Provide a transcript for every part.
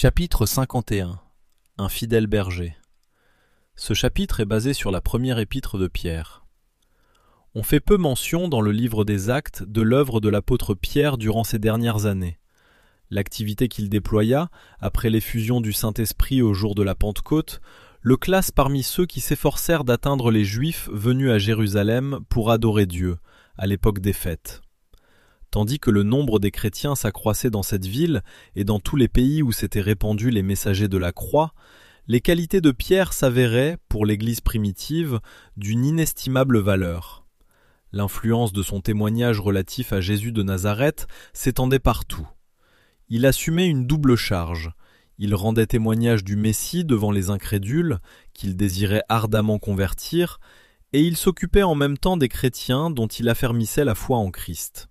Chapitre 51. Un fidèle berger. Ce chapitre est basé sur la première épître de Pierre. On fait peu mention dans le livre des Actes de l'œuvre de l'apôtre Pierre durant ces dernières années. L'activité qu'il déploya, après l'effusion du Saint-Esprit au jour de la Pentecôte, le classe parmi ceux qui s'efforcèrent d'atteindre les Juifs venus à Jérusalem pour adorer Dieu, à l'époque des fêtes. Tandis que le nombre des chrétiens s'accroissait dans cette ville et dans tous les pays où s'étaient répandus les messagers de la croix, les qualités de Pierre s'avéraient, pour l'Église primitive, d'une inestimable valeur. L'influence de son témoignage relatif à Jésus de Nazareth s'étendait partout. Il assumait une double charge. Il rendait témoignage du Messie devant les incrédules, qu'il désirait ardemment convertir, et il s'occupait en même temps des chrétiens dont il affermissait la foi en Christ.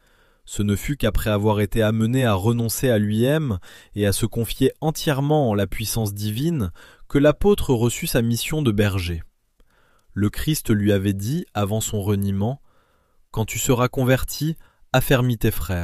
Ce ne fut qu'après avoir été amené à renoncer à lui-même et à se confier entièrement en la puissance divine que l'apôtre reçut sa mission de berger. Le Christ lui avait dit, avant son reniement, « Quand tu seras converti, affermis tes frères ».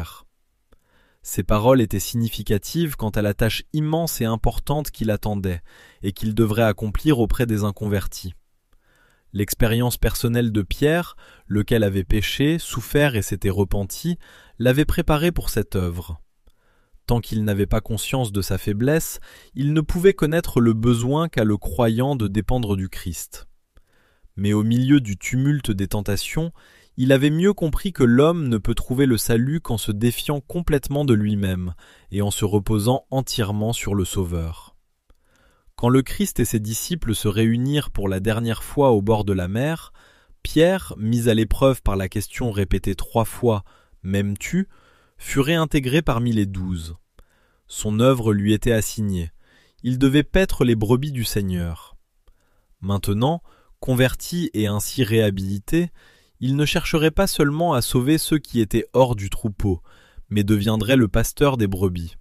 Ces paroles étaient significatives quant à la tâche immense et importante qu'il attendait et qu'il devrait accomplir auprès des inconvertis. L'expérience personnelle de Pierre, lequel avait péché, souffert et s'était repenti, l'avait préparé pour cette œuvre. Tant qu'il n'avait pas conscience de sa faiblesse, il ne pouvait connaître le besoin qu'a le croyant de dépendre du Christ. Mais au milieu du tumulte des tentations, il avait mieux compris que l'homme ne peut trouver le salut qu'en se défiant complètement de lui-même et en se reposant entièrement sur le Sauveur. Quand le Christ et ses disciples se réunirent pour la dernière fois au bord de la mer, Pierre, mis à l'épreuve par la question répétée 3 fois « M'aimes-tu ?», fut réintégré parmi les 12. Son œuvre lui était assignée. Il devait paître les brebis du Seigneur. Maintenant, converti et ainsi réhabilité, il ne chercherait pas seulement à sauver ceux qui étaient hors du troupeau, mais deviendrait le pasteur des brebis.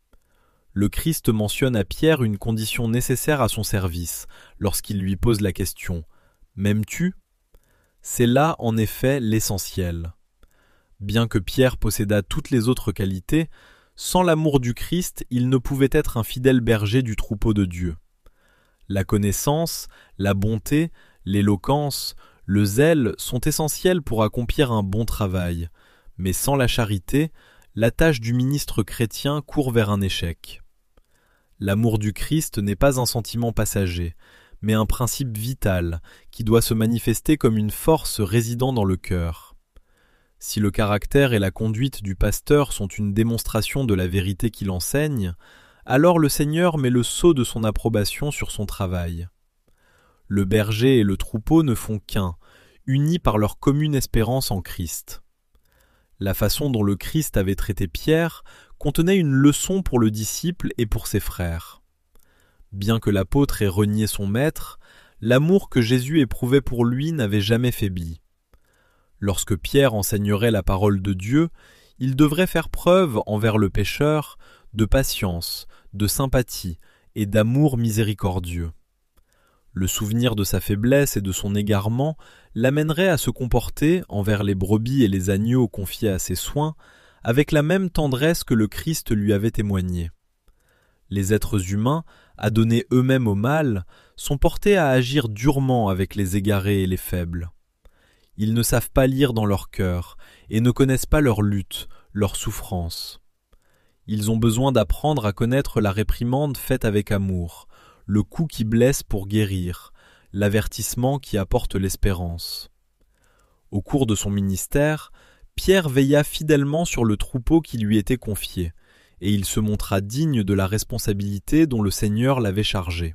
Le Christ mentionne à Pierre une condition nécessaire à son service, lorsqu'il lui pose la question « M'aimes-tu » C'est là, en effet, l'essentiel. Bien que Pierre possédât toutes les autres qualités, sans l'amour du Christ, il ne pouvait être un fidèle berger du troupeau de Dieu. La connaissance, la bonté, l'éloquence, le zèle sont essentiels pour accomplir un bon travail, mais sans la charité, la tâche du ministre chrétien court vers un échec. L'amour du Christ n'est pas un sentiment passager, mais un principe vital qui doit se manifester comme une force résidant dans le cœur. Si le caractère et la conduite du pasteur sont une démonstration de la vérité qu'il enseigne, alors le Seigneur met le sceau de son approbation sur son travail. Le berger et le troupeau ne font qu'un, unis par leur commune espérance en Christ. La façon dont le Christ avait traité Pierre contenait une leçon pour le disciple et pour ses frères. Bien que l'apôtre ait renié son maître, l'amour que Jésus éprouvait pour lui n'avait jamais faibli. Lorsque Pierre enseignerait la parole de Dieu, il devrait faire preuve envers le pécheur de patience, de sympathie et d'amour miséricordieux. Le souvenir de sa faiblesse et de son égarement l'amènerait à se comporter, envers les brebis et les agneaux confiés à ses soins, avec la même tendresse que le Christ lui avait témoigné. Les êtres humains, adonnés eux-mêmes au mal, sont portés à agir durement avec les égarés et les faibles. Ils ne savent pas lire dans leur cœur et ne connaissent pas leur lutte, leur souffrance. Ils ont besoin d'apprendre à connaître la réprimande faite avec amour, le coup qui blesse pour guérir, l'avertissement qui apporte l'espérance. Au cours de son ministère, Pierre veilla fidèlement sur le troupeau qui lui était confié, et il se montra digne de la responsabilité dont le Seigneur l'avait chargé.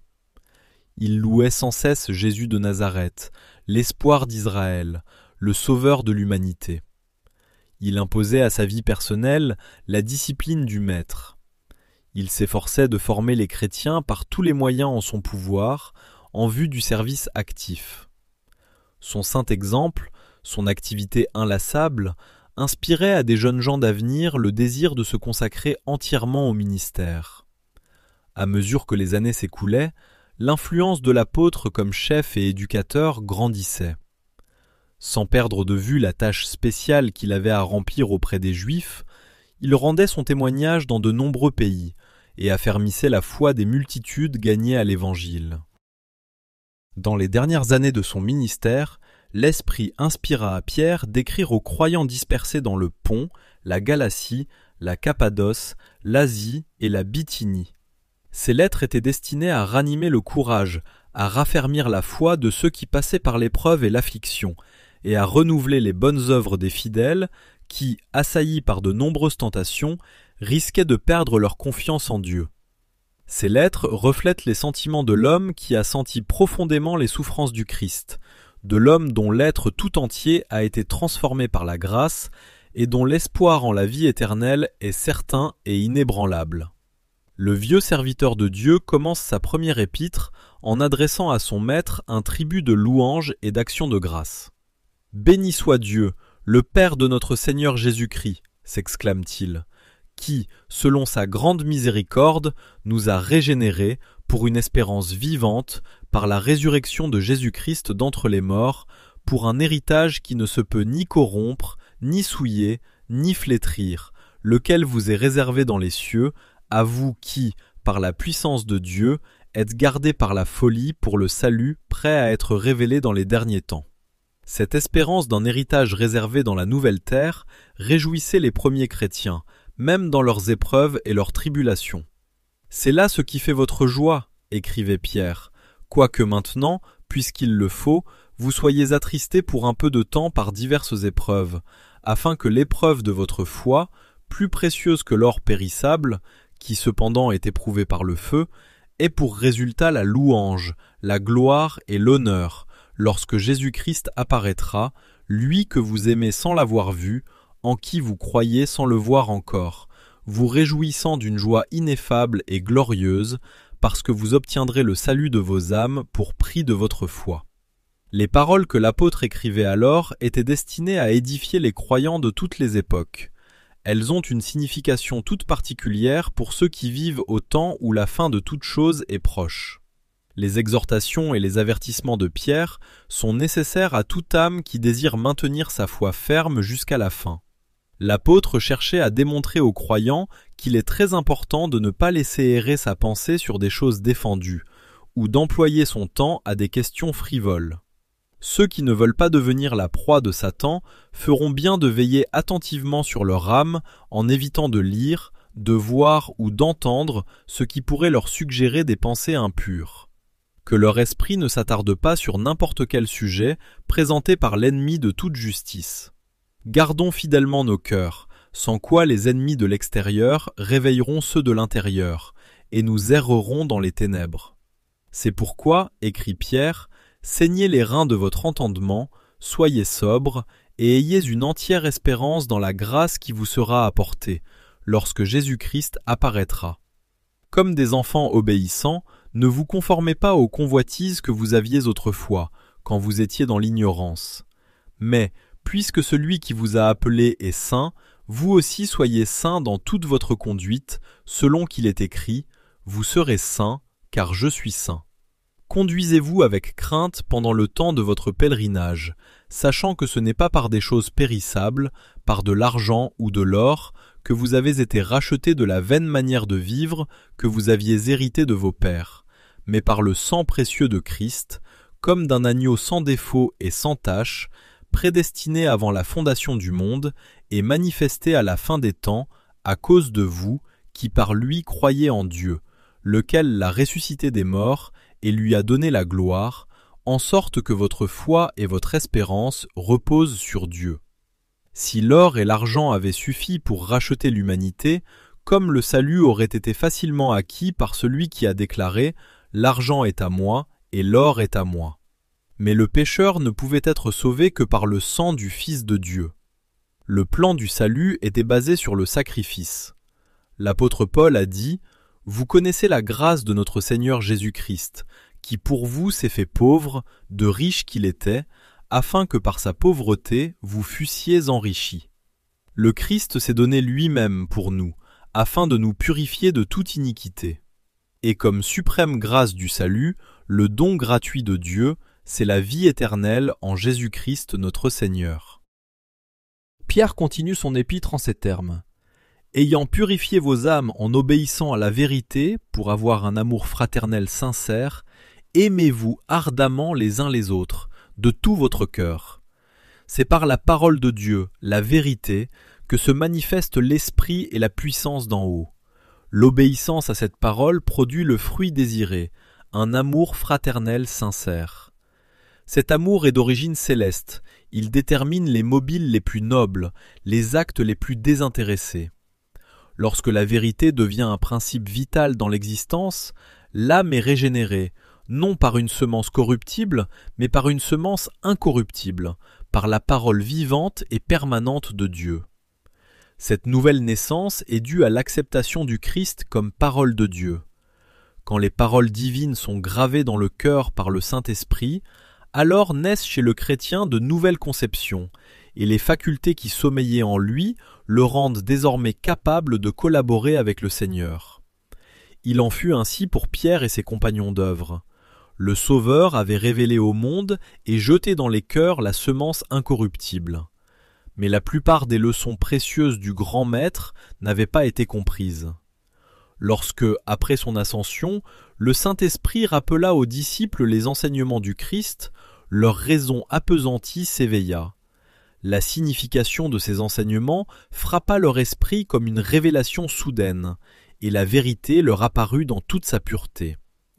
Il louait sans cesse Jésus de Nazareth, l'espoir d'Israël, le sauveur de l'humanité. Il imposait à sa vie personnelle la discipline du Maître. Il s'efforçait de former les chrétiens par tous les moyens en son pouvoir, en vue du service actif. Son saint exemple, son activité inlassable, inspirait à des jeunes gens d'avenir le désir de se consacrer entièrement au ministère. À mesure que les années s'écoulaient, l'influence de l'apôtre comme chef et éducateur grandissait. Sans perdre de vue la tâche spéciale qu'il avait à remplir auprès des Juifs, il rendait son témoignage dans de nombreux pays, et affermissait la foi des multitudes gagnées à l'Évangile. Dans les dernières années de son ministère, l'Esprit inspira à Pierre d'écrire aux croyants dispersés dans le Pont, la Galatie, la Cappadoce, l'Asie et la Bithynie. Ces lettres étaient destinées à ranimer le courage, à raffermir la foi de ceux qui passaient par l'épreuve et l'affliction, et à renouveler les bonnes œuvres des fidèles qui, assaillis par de nombreuses tentations, risquaient de perdre leur confiance en Dieu. Ces lettres reflètent les sentiments de l'homme qui a senti profondément les souffrances du Christ, de l'homme dont l'être tout entier a été transformé par la grâce et dont l'espoir en la vie éternelle est certain et inébranlable. Le vieux serviteur de Dieu commence sa première épître en adressant à son maître un tribut de louanges et d'actions de grâce. « Béni soit Dieu, le Père de notre Seigneur Jésus-Christ, s'exclame-t-il, qui, selon sa grande miséricorde, nous a régénérés pour une espérance vivante par la résurrection de Jésus-Christ d'entre les morts, pour un héritage qui ne se peut ni corrompre, ni souiller, ni flétrir, lequel vous est réservé dans les cieux, à vous qui, par la puissance de Dieu, êtes gardés par la folie pour le salut prêt à être révélé dans les derniers temps. » Cette espérance d'un héritage réservé dans la nouvelle terre réjouissait les premiers chrétiens, même dans leurs épreuves et leurs tribulations. « C'est là ce qui fait votre joie, » écrivait Pierre, « quoique maintenant, puisqu'il le faut, vous soyez attristés pour un peu de temps par diverses épreuves, afin que l'épreuve de votre foi, plus précieuse que l'or périssable, qui cependant est éprouvé par le feu, ait pour résultat la louange, la gloire et l'honneur, lorsque Jésus-Christ apparaîtra, lui que vous aimez sans l'avoir vu, en qui vous croyez sans le voir encore, vous réjouissant d'une joie ineffable et glorieuse, parce que vous obtiendrez le salut de vos âmes pour prix de votre foi. » Les paroles que l'apôtre écrivait alors étaient destinées à édifier les croyants de toutes les époques. Elles ont une signification toute particulière pour ceux qui vivent au temps où la fin de toute chose est proche. Les exhortations et les avertissements de Pierre sont nécessaires à toute âme qui désire maintenir sa foi ferme jusqu'à la fin. L'apôtre cherchait à démontrer aux croyants qu'il est très important de ne pas laisser errer sa pensée sur des choses défendues, ou d'employer son temps à des questions frivoles. Ceux qui ne veulent pas devenir la proie de Satan feront bien de veiller attentivement sur leur âme en évitant de lire, de voir ou d'entendre ce qui pourrait leur suggérer des pensées impures. Que leur esprit ne s'attarde pas sur n'importe quel sujet présenté par l'ennemi de toute justice. Gardons fidèlement nos cœurs, sans quoi les ennemis de l'extérieur réveilleront ceux de l'intérieur, et nous errerons dans les ténèbres. C'est pourquoi, écrit Pierre, saignez les reins de votre entendement, soyez sobres, et ayez une entière espérance dans la grâce qui vous sera apportée, lorsque Jésus-Christ apparaîtra. Comme des enfants obéissants, ne vous conformez pas aux convoitises que vous aviez autrefois, quand vous étiez dans l'ignorance. Mais, puisque celui qui vous a appelé est saint, vous aussi soyez saints dans toute votre conduite, selon qu'il est écrit, « Vous serez saints, car je suis saint ». Conduisez-vous avec crainte pendant le temps de votre pèlerinage, sachant que ce n'est pas par des choses périssables, par de l'argent ou de l'or, que vous avez été rachetés de la vaine manière de vivre que vous aviez hérité de vos pères, mais par le sang précieux de Christ, comme d'un agneau sans défaut et sans tache, prédestiné avant la fondation du monde et manifesté à la fin des temps à cause de vous qui par lui croyez en Dieu, lequel l'a ressuscité des morts et lui a donné la gloire, en sorte que votre foi et votre espérance reposent sur Dieu. Si l'or et l'argent avaient suffi pour racheter l'humanité, comme le salut aurait été facilement acquis par celui qui a déclaré « L'argent est à moi et l'or est à moi ». Mais le pécheur ne pouvait être sauvé que par le sang du Fils de Dieu. Le plan du salut était basé sur le sacrifice. L'apôtre Paul a dit « Vous connaissez la grâce de notre Seigneur Jésus-Christ, qui pour vous s'est fait pauvre, de riche qu'il était, afin que par sa pauvreté vous fussiez enrichis. Le Christ s'est donné lui-même pour nous, afin de nous purifier de toute iniquité. Et comme suprême grâce du salut, le don gratuit de Dieu, c'est la vie éternelle en Jésus-Christ notre Seigneur. » Pierre continue son épître en ces termes. « Ayant purifié vos âmes en obéissant à la vérité pour avoir un amour fraternel sincère, aimez-vous ardemment les uns les autres, de tout votre cœur. C'est par la parole de Dieu, la vérité, que se manifeste l'esprit et la puissance d'en haut. L'obéissance à cette parole produit le fruit désiré, un amour fraternel sincère. Cet amour est d'origine céleste, il détermine les mobiles les plus nobles, les actes les plus désintéressés. Lorsque la vérité devient un principe vital dans l'existence, l'âme est régénérée, non par une semence corruptible, mais par une semence incorruptible, par la parole vivante et permanente de Dieu. Cette nouvelle naissance est due à l'acceptation du Christ comme parole de Dieu. Quand les paroles divines sont gravées dans le cœur par le Saint-Esprit, alors naissent chez le chrétien de nouvelles conceptions, et les facultés qui sommeillaient en lui le rendent désormais capable de collaborer avec le Seigneur. Il en fut ainsi pour Pierre et ses compagnons d'œuvre. Le Sauveur avait révélé au monde et jeté dans les cœurs la semence incorruptible. Mais la plupart des leçons précieuses du grand Maître n'avaient pas été comprises. Lorsque, après son ascension, le Saint-Esprit rappela aux disciples les enseignements du Christ, leur raison appesantie s'éveilla. La signification de ces enseignements frappa leur esprit comme une révélation soudaine, et la vérité leur apparut dans toute sa pureté.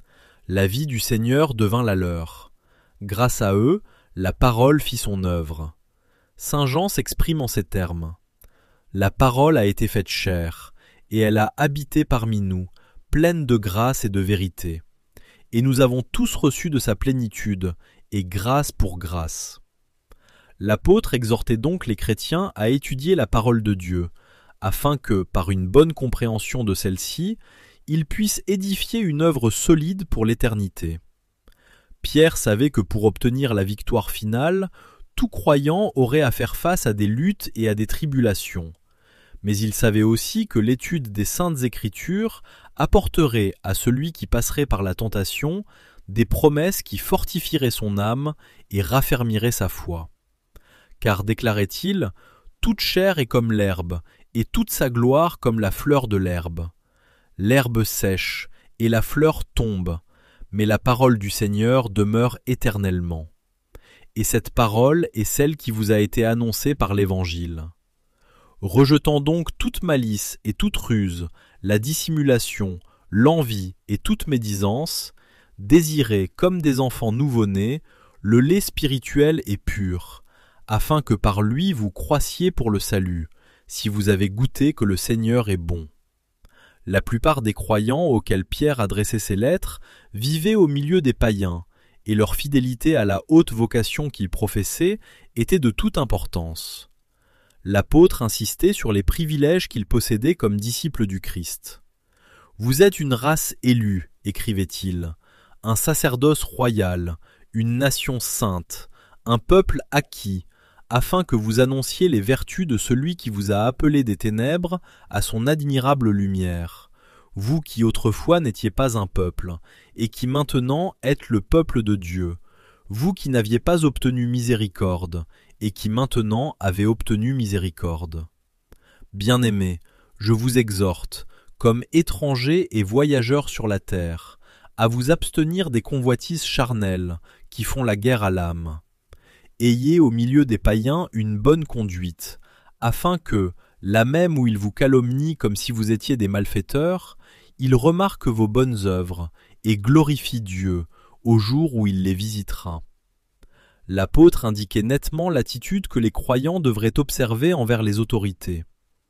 La vie du Seigneur devint la leur. Grâce à eux, la parole fit son œuvre. Saint Jean s'exprime en ces termes. La parole a été faite chair, et elle a habité parmi nous, pleine de grâce et de vérité. Et nous avons tous reçu de sa plénitude, et grâce pour grâce. L'apôtre exhortait donc les chrétiens à étudier la parole de Dieu, afin que, par une bonne compréhension de celle-ci, ils puissent édifier une œuvre solide pour l'éternité. Pierre savait que pour obtenir la victoire finale, tout croyant aurait à faire face à des luttes et à des tribulations. Mais il savait aussi que l'étude des Saintes Écritures apporterait à celui qui passerait par la tentation des promesses qui fortifieraient son âme et raffermiraient sa foi. Car, déclarait-il, toute chair est comme l'herbe, et toute sa gloire comme la fleur de l'herbe. L'herbe sèche, et la fleur tombe, mais la parole du Seigneur demeure éternellement. Et cette parole est celle qui vous a été annoncée par l'Évangile. Rejetant donc toute malice et toute ruse, la dissimulation, l'envie et toute médisance, désirez comme des enfants nouveau-nés le lait spirituel et pur, afin que par lui vous croissiez pour le salut, si vous avez goûté que le Seigneur est bon. La plupart des croyants auxquels Pierre adressait ses lettres vivaient au milieu des païens, et leur fidélité à la haute vocation qu'ils professaient était de toute importance. L'apôtre insistait sur les privilèges qu'ils possédaient comme disciples du Christ. « Vous êtes une race élue, écrivait-il, un sacerdoce royal, une nation sainte, un peuple acquis, afin que vous annonciez les vertus de celui qui vous a appelé des ténèbres à son admirable lumière. Vous qui autrefois n'étiez pas un peuple, et qui maintenant êtes le peuple de Dieu, vous qui n'aviez pas obtenu miséricorde, et qui maintenant avez obtenu miséricorde. Bien-aimés, je vous exhorte, comme étrangers et voyageurs sur la terre, à vous abstenir des convoitises charnelles qui font la guerre à l'âme. Ayez au milieu des païens une bonne conduite, afin que, là même où ils vous calomnient comme si vous étiez des malfaiteurs, ils remarquent vos bonnes œuvres et glorifient Dieu au jour où il les visitera. L'apôtre indiquait nettement l'attitude que les croyants devraient observer envers les autorités.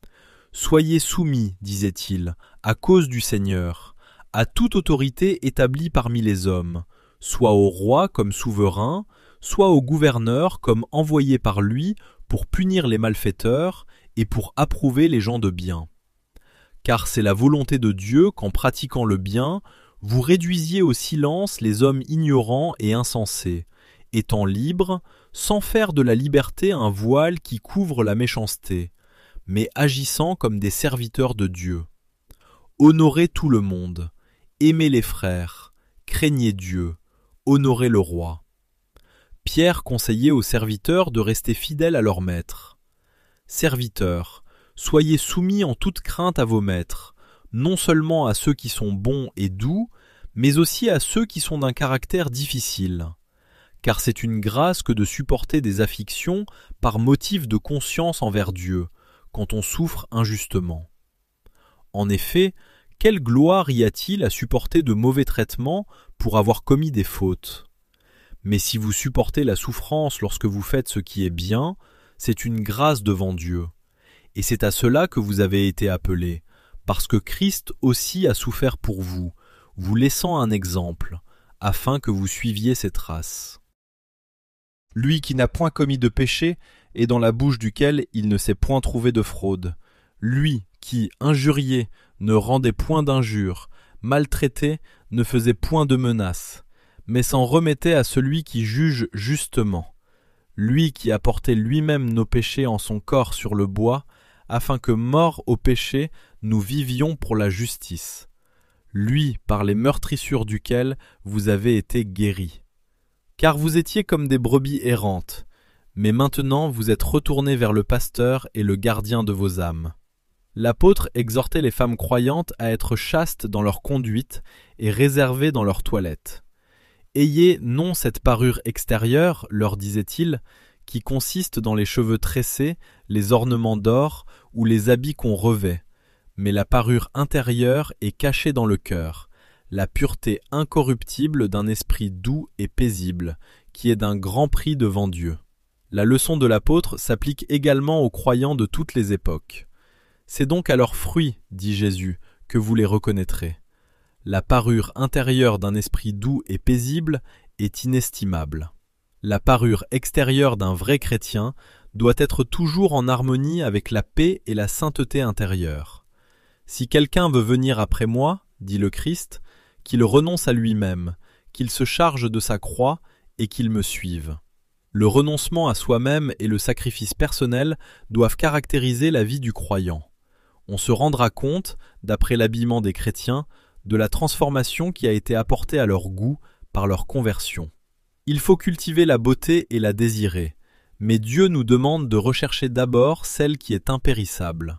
« Soyez soumis, disait-il, à cause du Seigneur, à toute autorité établie parmi les hommes, soit au roi comme souverain, soit au gouverneur comme envoyé par lui pour punir les malfaiteurs et pour approuver les gens de bien. Car c'est la volonté de Dieu qu'en pratiquant le bien, vous réduisiez au silence les hommes ignorants et insensés, étant libres, sans faire de la liberté un voile qui couvre la méchanceté, mais agissant comme des serviteurs de Dieu. Honorez tout le monde, aimez les frères, craignez Dieu, honorez le roi. » Pierre conseillait aux serviteurs de rester fidèles à leur maître. « Serviteurs, Soyez soumis en toute crainte à vos maîtres, non seulement à ceux qui sont bons et doux, mais aussi à ceux qui sont d'un caractère difficile. Car c'est une grâce que de supporter des afflictions par motif de conscience envers Dieu, quand on souffre injustement. En effet, quelle gloire y a-t-il à supporter de mauvais traitements pour avoir commis des fautes ? Mais si vous supportez la souffrance lorsque vous faites ce qui est bien, c'est une grâce devant Dieu. Et c'est à cela que vous avez été appelés, parce que Christ aussi a souffert pour vous, vous laissant un exemple, afin que vous suiviez ses traces. Lui qui n'a point commis de péché, et dans la bouche duquel il ne s'est point trouvé de fraude. Lui qui, injurié, ne rendait point d'injures, maltraité, ne faisait point de menaces, mais s'en remettait à celui qui juge justement. Lui qui a porté lui-même nos péchés en son corps sur le bois, afin que, morts au péché, nous vivions pour la justice. Lui, par les meurtrissures duquel vous avez été guéris. Car vous étiez comme des brebis errantes, mais maintenant vous êtes retournés vers le pasteur et le gardien de vos âmes. L'apôtre exhortait les femmes croyantes à être chastes dans leur conduite et réservées dans leur toilette. Ayez non cette parure extérieure, leur disait-il, qui consiste dans les cheveux tressés, les ornements d'or ou les habits qu'on revêt, mais la parure intérieure est cachée dans le cœur, la pureté incorruptible d'un esprit doux et paisible, qui est d'un grand prix devant Dieu. La leçon de l'apôtre s'applique également aux croyants de toutes les époques. C'est donc à leurs fruits, dit Jésus, que vous les reconnaîtrez. La parure intérieure d'un esprit doux et paisible est inestimable. La parure extérieure d'un vrai chrétien doit être toujours en harmonie avec la paix et la sainteté intérieure. Si quelqu'un veut venir après moi, dit le Christ, qu'il renonce à lui-même, qu'il se charge de sa croix et qu'il me suive. Le renoncement à soi-même et le sacrifice personnel doivent caractériser la vie du croyant. On se rendra compte, d'après l'habillement des chrétiens, de la transformation qui a été apportée à leur goût par leur conversion. Il faut cultiver la beauté et la désirer, mais Dieu nous demande de rechercher d'abord celle qui est impérissable.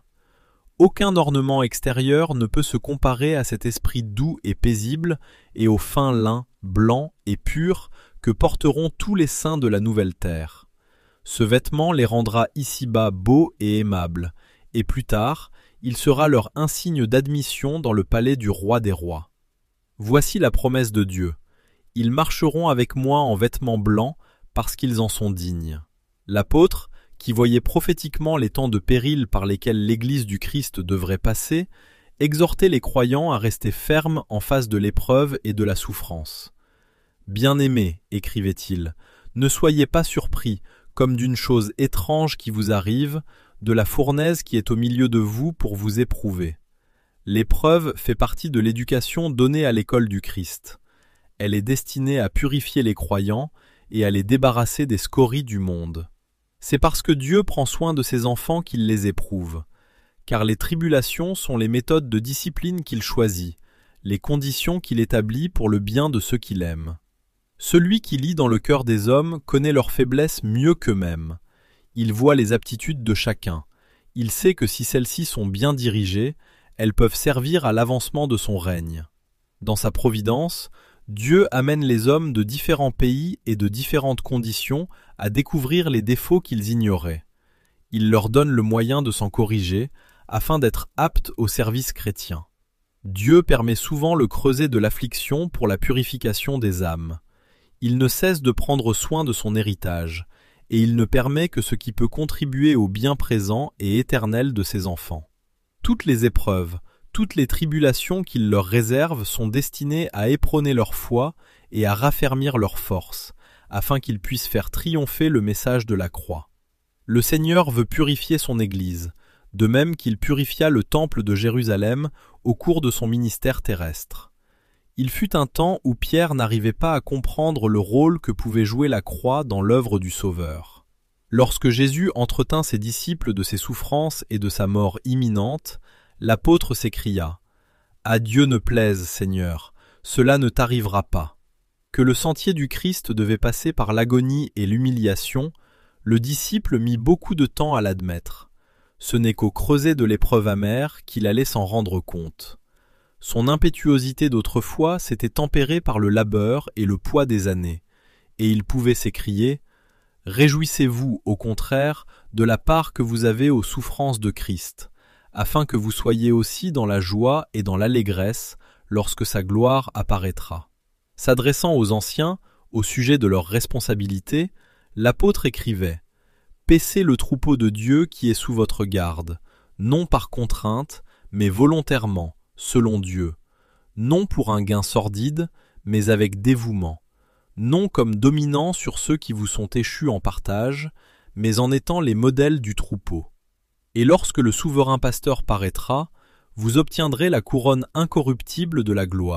Aucun ornement extérieur ne peut se comparer à cet esprit doux et paisible et au fin lin, blanc et pur que porteront tous les saints de la nouvelle terre. Ce vêtement les rendra ici-bas beaux et aimables, et plus tard, il sera leur insigne d'admission dans le palais du roi des rois. Voici la promesse de Dieu. Ils marcheront avec moi en vêtements blancs parce qu'ils en sont dignes. L'apôtre, qui voyait prophétiquement les temps de péril par lesquels l'Église du Christ devrait passer, exhortait les croyants à rester fermes en face de l'épreuve et de la souffrance. « Bien-aimés, écrivait-il, ne soyez pas surpris, comme d'une chose étrange qui vous arrive, de la fournaise qui est au milieu de vous pour vous éprouver. L'épreuve fait partie de l'éducation donnée à l'école du Christ. Elle est destinée à purifier les croyants et à les débarrasser des scories du monde. C'est parce que Dieu prend soin de ses enfants qu'il les éprouve, car les tribulations sont les méthodes de discipline qu'il choisit, les conditions qu'il établit pour le bien de ceux qu'il aime. Celui qui lit dans le cœur des hommes connaît leurs faiblesses mieux qu'eux-mêmes. Il voit les aptitudes de chacun. Il sait que si celles-ci sont bien dirigées, elles peuvent servir à l'avancement de son règne. Dans sa providence, Dieu amène les hommes de différents pays et de différentes conditions à découvrir les défauts qu'ils ignoraient. Il leur donne le moyen de s'en corriger, afin d'être aptes au service chrétien. Dieu permet souvent le creuset de l'affliction pour la purification des âmes. Il ne cesse de prendre soin de son héritage, et il ne permet que ce qui peut contribuer au bien présent et éternel de ses enfants. Toutes les épreuves, toutes les tribulations qu'il leur réserve sont destinées à éperonner leur foi et à raffermir leur force, afin qu'ils puissent faire triompher le message de la croix. Le Seigneur veut purifier son Église, de même qu'il purifia le temple de Jérusalem au cours de son ministère terrestre. Il fut un temps où Pierre n'arrivait pas à comprendre le rôle que pouvait jouer la croix dans l'œuvre du Sauveur. Lorsque Jésus entretint ses disciples de ses souffrances et de sa mort imminente, l'apôtre s'écria « À Dieu ne plaise, Seigneur, cela ne t'arrivera pas. » Que le sentier du Christ devait passer par l'agonie et l'humiliation, le disciple mit beaucoup de temps à l'admettre. Ce n'est qu'au creuset de l'épreuve amère qu'il allait s'en rendre compte. Son impétuosité d'autrefois s'était tempérée par le labeur et le poids des années, et il pouvait s'écrier « Réjouissez-vous, au contraire, de la part que vous avez aux souffrances de Christ, afin que vous soyez aussi dans la joie et dans l'allégresse lorsque sa gloire apparaîtra. » S'adressant aux anciens, au sujet de leurs responsabilités, l'apôtre écrivait « Paissez le troupeau de Dieu qui est sous votre garde, non par contrainte, mais volontairement, selon Dieu, non pour un gain sordide, mais avec dévouement, non comme dominant sur ceux qui vous sont échus en partage, mais en étant les modèles du troupeau. Et lorsque le souverain pasteur paraîtra, vous obtiendrez la couronne incorruptible de la gloire. »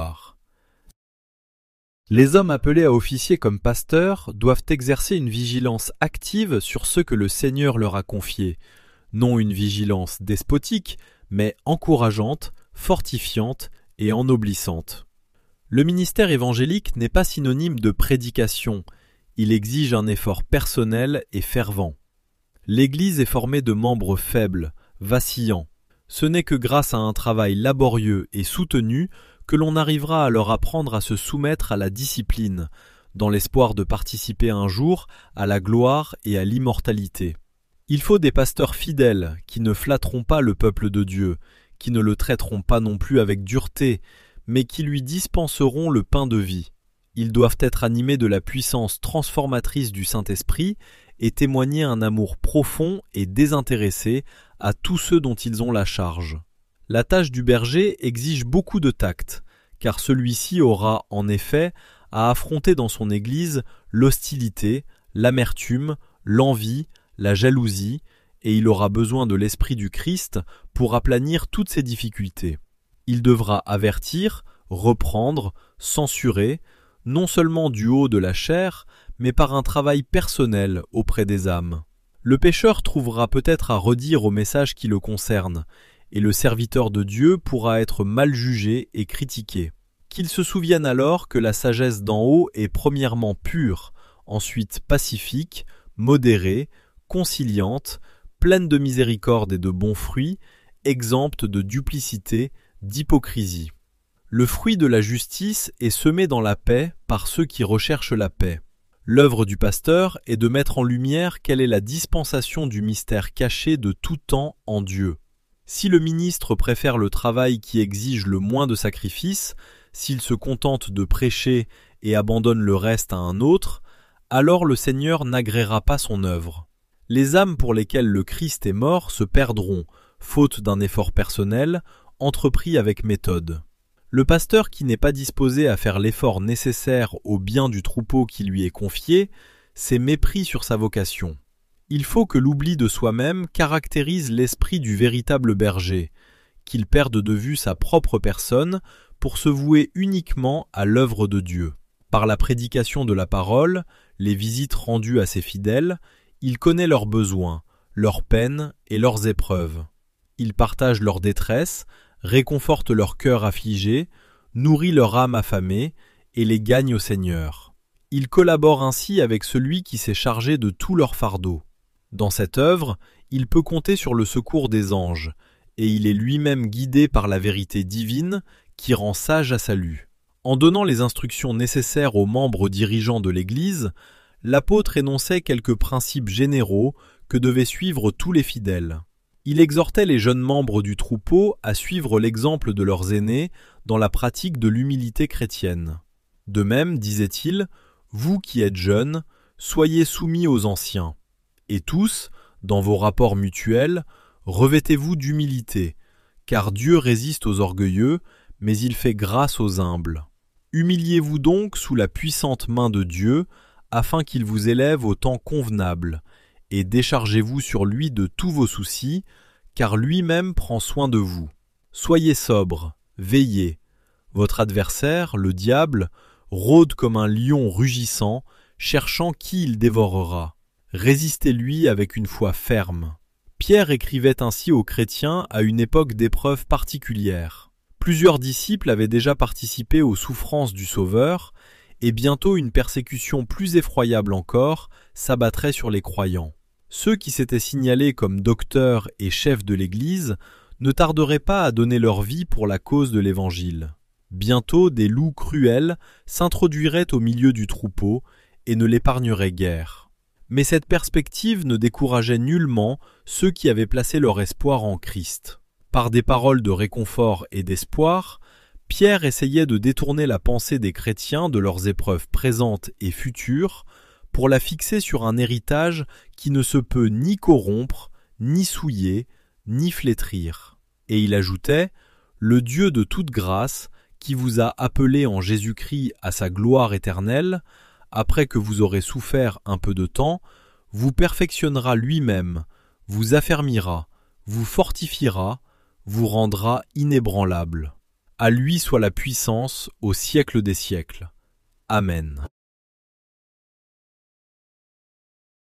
Les hommes appelés à officier comme pasteurs doivent exercer une vigilance active sur ce que le Seigneur leur a confié, non une vigilance despotique, mais encourageante, fortifiante et ennoblissante. Le ministère évangélique n'est pas synonyme de prédication, il exige un effort personnel et fervent. L'Église est formée de membres faibles, vacillants. Ce n'est que grâce à un travail laborieux et soutenu que l'on arrivera à leur apprendre à se soumettre à la discipline, dans l'espoir de participer un jour à la gloire et à l'immortalité. Il faut des pasteurs fidèles qui ne flatteront pas le peuple de Dieu, qui ne le traiteront pas non plus avec dureté, mais qui lui dispenseront le pain de vie. Ils doivent être animés de la puissance transformatrice du Saint-Esprit et témoigner un amour profond et désintéressé à tous ceux dont ils ont la charge. La tâche du berger exige beaucoup de tact, car celui-ci aura, en effet, à affronter dans son Église l'hostilité, l'amertume, l'envie, la jalousie, et il aura besoin de l'Esprit du Christ pour aplanir toutes ces difficultés. Il devra avertir, reprendre, censurer, non seulement du haut de la chair, mais par un travail personnel auprès des âmes. Le pécheur trouvera peut-être à redire au message qui le concerne, et le serviteur de Dieu pourra être mal jugé et critiqué. Qu'il se souvienne alors que la sagesse d'en haut est premièrement pure, ensuite pacifique, modérée, conciliante, pleine de miséricorde et de bons fruits, exempte de duplicité, d'hypocrisie. Le fruit de la justice est semé dans la paix par ceux qui recherchent la paix. L'œuvre du pasteur est de mettre en lumière quelle est la dispensation du mystère caché de tout temps en Dieu. Si le ministre préfère le travail qui exige le moins de sacrifices, s'il se contente de prêcher et abandonne le reste à un autre, alors le Seigneur n'agréera pas son œuvre. Les âmes pour lesquelles le Christ est mort se perdront, faute d'un effort personnel, entrepris avec méthode. Le pasteur qui n'est pas disposé à faire l'effort nécessaire au bien du troupeau qui lui est confié, c'est mépris sur sa vocation. Il faut que l'oubli de soi-même caractérise l'esprit du véritable berger, qu'il perde de vue sa propre personne pour se vouer uniquement à l'œuvre de Dieu. Par la prédication de la parole, les visites rendues à ses fidèles, il connaît leurs besoins, leurs peines et leurs épreuves. Il partage leur détresse, réconforte leur cœur affligé, nourrit leur âme affamée et les gagne au Seigneur. Il collabore ainsi avec celui qui s'est chargé de tout leur fardeau. Dans cette œuvre, il peut compter sur le secours des anges, et il est lui-même guidé par la vérité divine qui rend sage à salut. En donnant les instructions nécessaires aux membres dirigeants de l'Église, l'apôtre énonçait quelques principes généraux que devaient suivre tous les fidèles. Il exhortait les jeunes membres du troupeau à suivre l'exemple de leurs aînés dans la pratique de l'humilité chrétienne. De même, disait-il, « Vous qui êtes jeunes, soyez soumis aux anciens. Et tous, dans vos rapports mutuels, revêtez-vous d'humilité, car Dieu résiste aux orgueilleux, mais il fait grâce aux humbles. Humiliez-vous donc sous la puissante main de Dieu, afin qu'il vous élève au temps convenable, et déchargez-vous sur lui de tous vos soucis, car lui-même prend soin de vous. Soyez sobres, veillez. Votre adversaire, le diable, rôde comme un lion rugissant, cherchant qui il dévorera. Résistez-lui avec une foi ferme. » Pierre écrivait ainsi aux chrétiens à une époque d'épreuves particulières. Plusieurs disciples avaient déjà participé aux souffrances du Sauveur, et bientôt une persécution plus effroyable encore s'abattrait sur les croyants. Ceux qui s'étaient signalés comme docteurs et chefs de l'Église ne tarderaient pas à donner leur vie pour la cause de l'Évangile. Bientôt, des loups cruels s'introduiraient au milieu du troupeau et ne l'épargneraient guère. Mais cette perspective ne décourageait nullement ceux qui avaient placé leur espoir en Christ. Par des paroles de réconfort et d'espoir, Pierre essayait de détourner la pensée des chrétiens de leurs épreuves présentes et futures pour la fixer sur un héritage qui ne se peut ni corrompre, ni souiller, ni flétrir. Et il ajoutait « Le Dieu de toute grâce, qui vous a appelé en Jésus-Christ à sa gloire éternelle, après que vous aurez souffert un peu de temps, vous perfectionnera lui-même, vous affermira, vous fortifiera, vous rendra inébranlable. À lui soit la puissance au siècle des siècles. Amen.